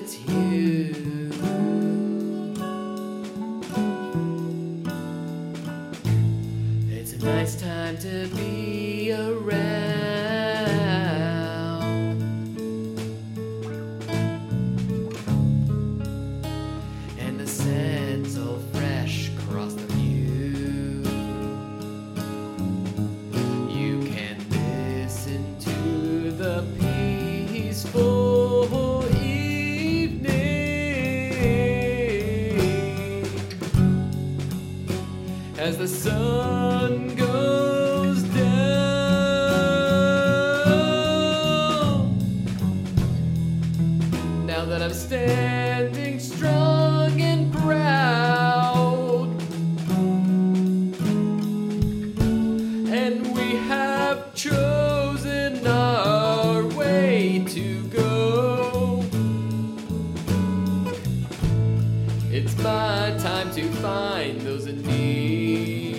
it's you. It's a nice time to be around, and the scent's so fresh across the view. You can listen to the peaceful evening as the sun goes down. Now that I'm standing strong and proud, and we have chosen our way to go, it's my time to find those in need,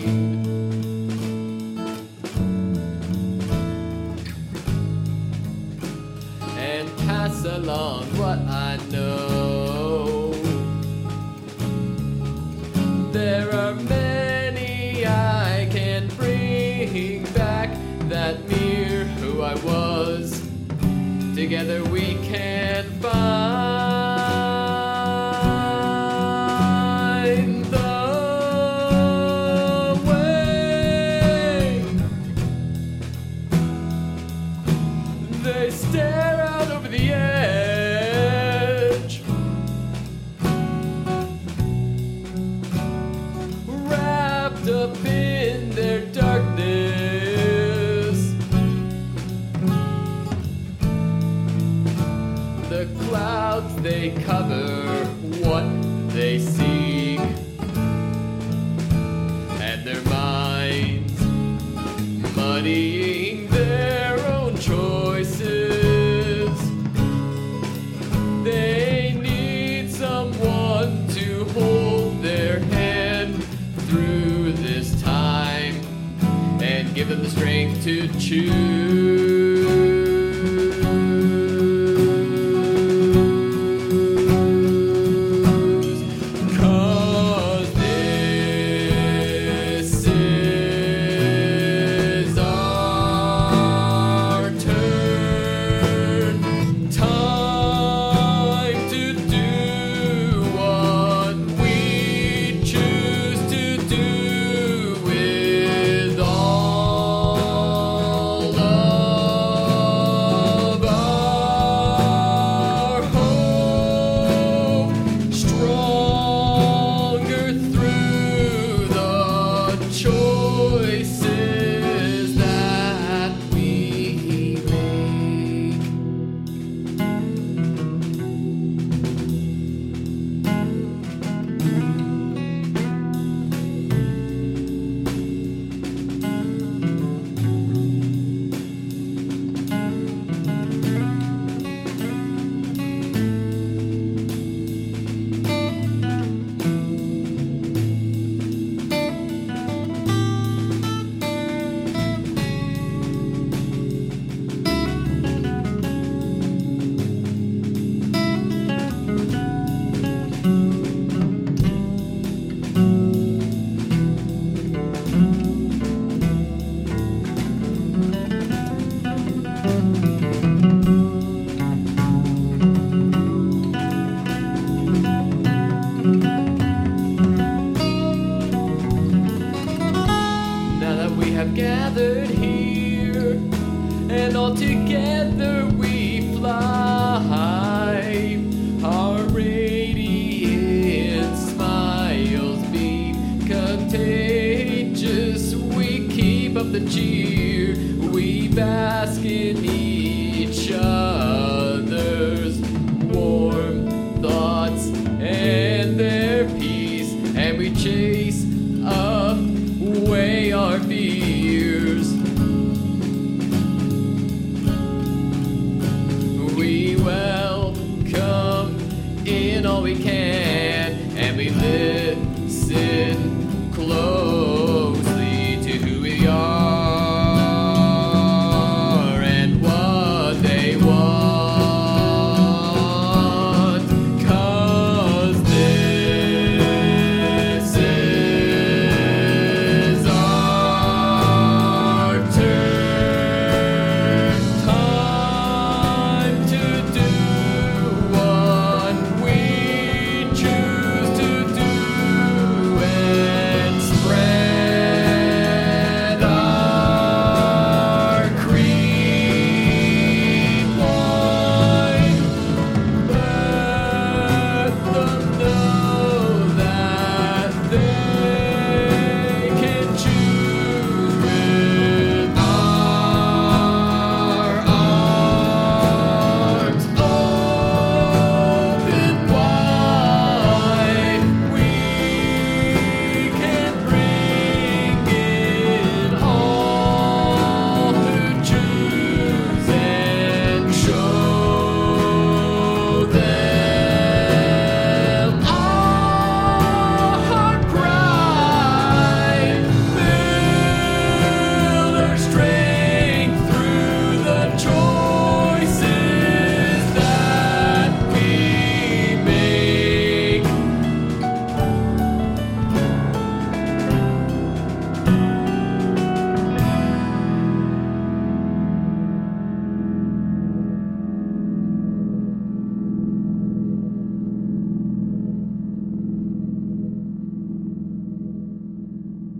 and pass along what I know. There are many I can bring back that mirror who I was. Together we can find the way. They stare out over the edge, wrapped up in their darkness. The clouds, they cover what they seek, and their minds muddying their own choices. They need someone to hold their hand through this time and give them the strength to choose. 'Cause this is our turn, time to do what we choose to do with all of our hope, stronger through the choices that we make. Now that we have gathered here, and all together we fly, our radiant smiles be contagious. We keep up the cheer, we bask in each other's warm thoughts and their peace, and we chase away our fears. We welcome in all we can, and we listen close.